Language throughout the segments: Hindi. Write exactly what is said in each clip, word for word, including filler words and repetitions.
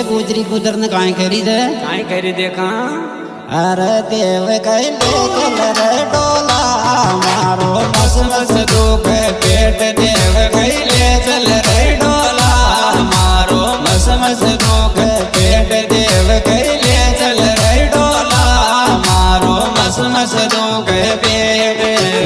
रे गुजरी गुजर ने काई करी दे काई करी देखा। अरे देव कहले चल रे डोला मारो मस मस दुख पेट देव कहले चल रे डोला मारो मस मस दुख पेट देव कहले चल रे डोला मारो मस मस दुख पेट।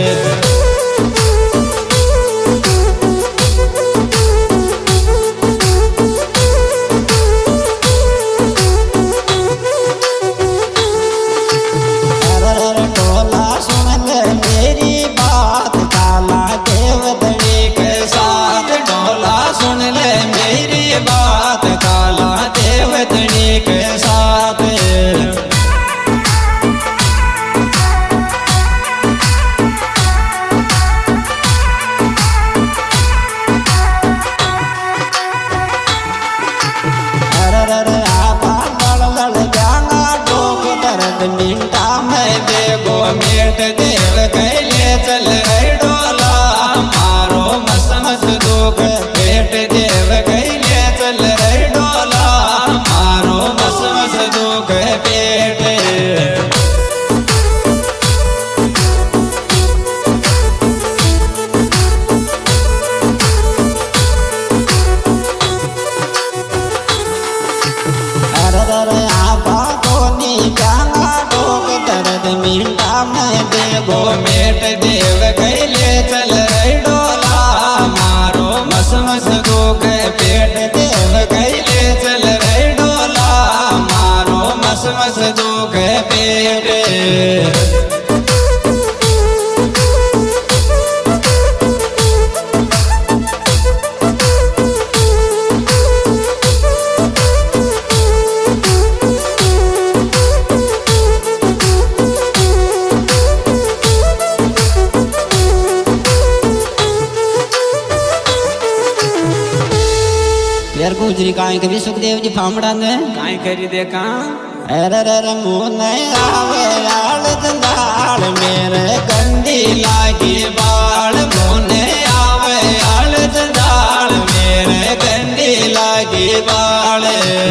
मिंटा में बेगो मेट देव कहले चल रे डोला मारो मस मस दुख पेट देव कहले चल रे डोला मारो मस मस दुख पेट। मिंटा में देगो मेट देव कहले चल रे डोला मारो मस मस दुख पेट देव कहले चल रे डोला मारो मस मस दुख पेट। यार गुजरी काई कभी सुखदेव जी फामड़ा ने काई करी देखा। अरे रे मुन आवे आल जंजाल मेरे गंदी लागी बाल मुन आवे आल जंजाल मेरे गंदी लागी बाल।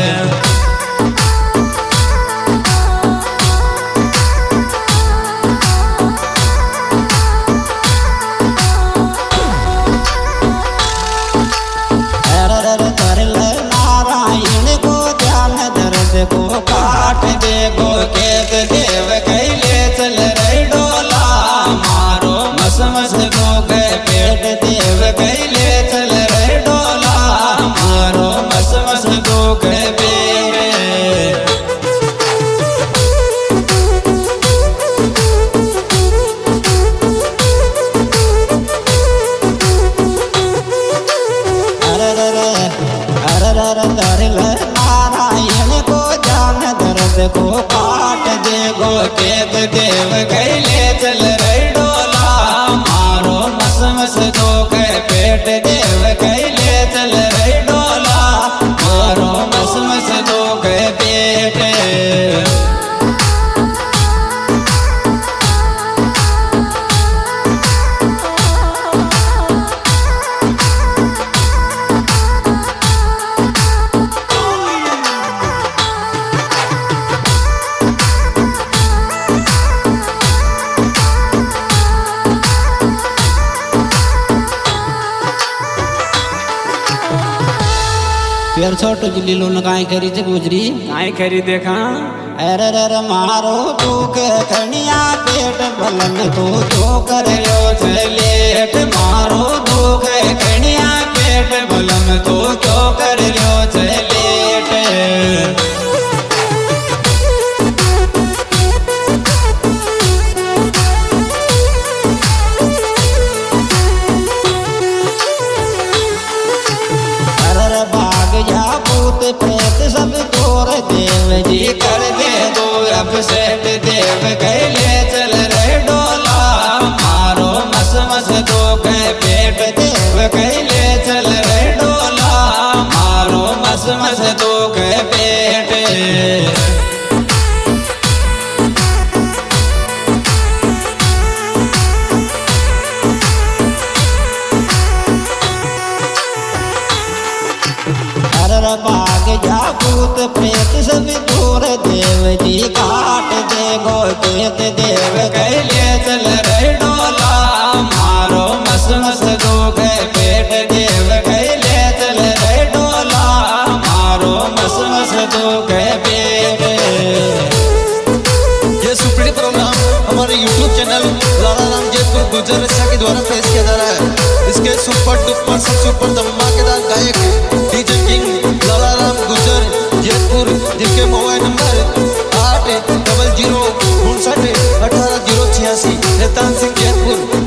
को काट देगो केत देव कहले चल रे डोला मारो मस मस दुख पेट देव कहले चल रे डोला मारो मस मस दुख पेट। अरे रे अरे रे धरल नारायण को जान दर्द को काट देगो केत देव कहले चल रे डोला मारो मस मस दुख पेट देव कहले चल रे डोला मारो मस मस दुख पेट। फिर छोटो जिली लोन काई करी थे गुजरी काई करी देखा। अरे रे मारो दुख खनिया पेट बलन तो जो कर लो चलेट मारो दुख खनिया पेट बलन तो जो कर लो चलेट। प्रेत सब तोर देव जी कर दे दो अब सेठ देव कहले चल रे डोला मारो मस मस दुख पेट देव कहले चल रे डोला मारो मस क्या भूत प्रेत सब दूर देव जी काट देगो केत देव कैले चल रे डोला मारो मस मस दुख पेट देव कैले चल रे डोला मारो मस मस दुख पेट। ये सुप्रीम प्रोग्राम हमारे यूट्यूब चैनल लाला राम जयपुर गुजर के द्वारा पेश किया जा रहा है। इसके सुपर डुपर सबसे ऊपर धमाकेदार गायक डीजे किंग लाला राम गुजर जयपुर, जिनके मोबाइल नंबर आठ डबल जीरो उनसठ अठारह जीरो छियासी। नेतान सिंह जयपुर।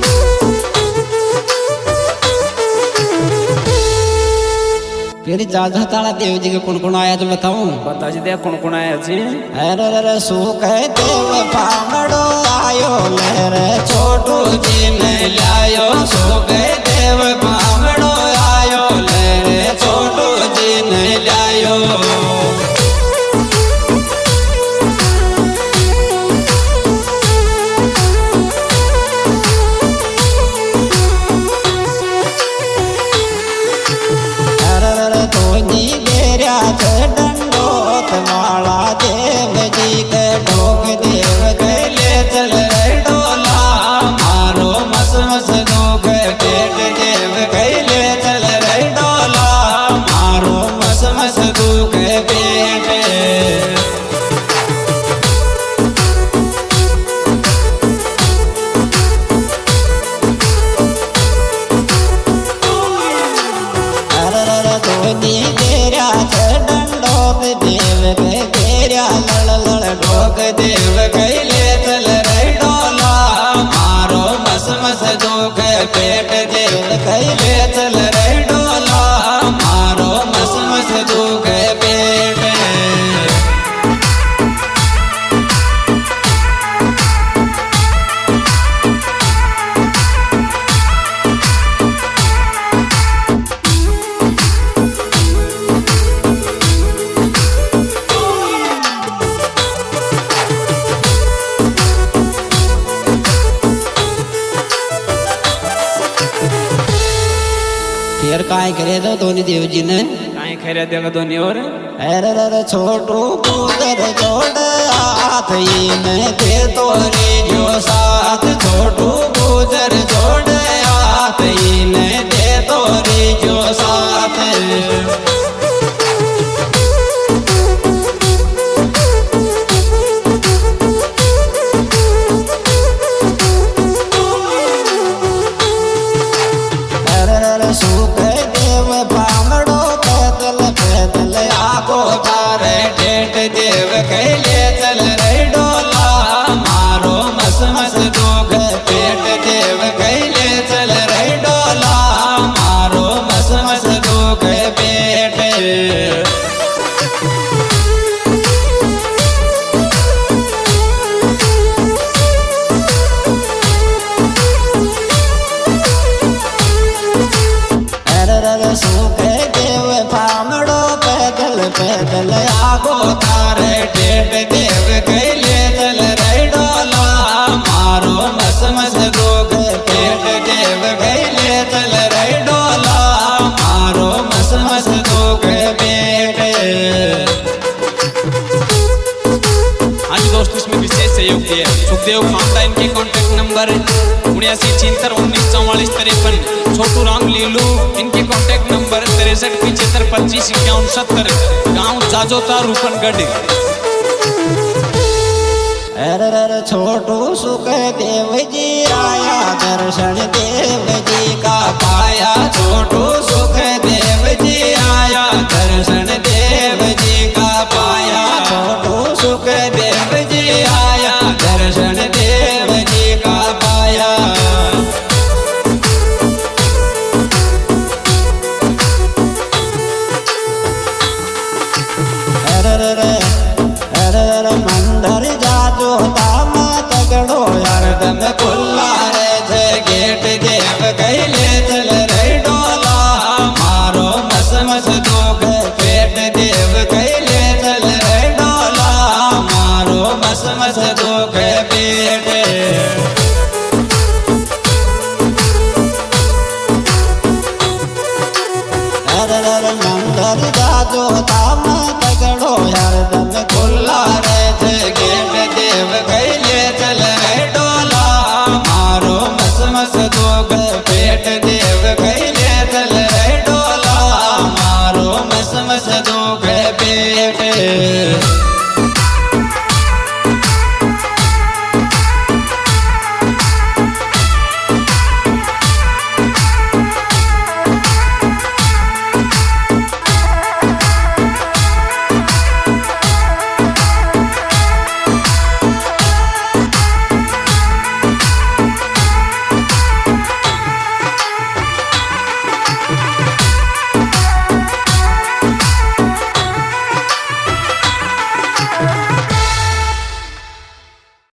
फिर जाजा ताला देव जी के कौन कौन आया तो बताऊं? बता जी दे कौन कौन आया जी। अरे रे सुख देव पामड़ो आयो लहर छोटू जी ने लायो सुख देव पामड़ो आयो लहर छोटू जी ने लायो। डंडोत वाला देव जी के ढोक देव कैले चल रे डोला मारो मस मस दुख पेट देव कैले चल रे डोला मारो मस मस दुख पेट। ढोक देव कैले चल रे डोला मारो मस मस दुख पेट देव कैले चल रे डोला मारो मस मस दुख पेट। फिर काय करे तो दोनों देव जी ने काहे खैर देगा दोनों और। अरे रे छोटू पुत्र जोड़ हाथ में दे तोरी जो साथ छोटू पुत्र जोड़ हाथ में दे तोरी जो साथ। सुख देव पामड़ो पैदल पैदल आगो तारे डेट देव कैले चल रे डोला मारो मस मस दुख पेट देव कैले चल रे डोला मारो मस मस दुख पेट। सुख देव पामड़ो पैदल पैदल आगो तारे डेट देव कैले चल रे डोला मारो मस मस दुख पेट देव कैले चल रे डोला मारो मस मस दुख पेट। आज दोस्तों इसमें विशेष सहयोग दिया सुखदेव मामला, इनके कॉन्टैक्ट नंबर उन्यासी छिहत्तर उन्नीस चौवालीस तिरपन। छोटू राम लीलू, इनके कॉन्टैक्ट नंबर तिरसठ पिछहत्तर पच्चीस इक्यावन सत्तर। गाँव जाजोता रूपनगढ़। अरे छोटू सुख देव जी आया दर्शन देव जी का पाया छोटू सुख देव जी आया दर्शन देव जी का पाया छोटू सुख देव जी आया दर्शन देव जी का पाया। अरे अरे मंदिर जाजो दाम तगड़ो हरदम खुला रे थे गेट देव कैले चल रे डोला मारो मस मस दुख पेट दे सेठ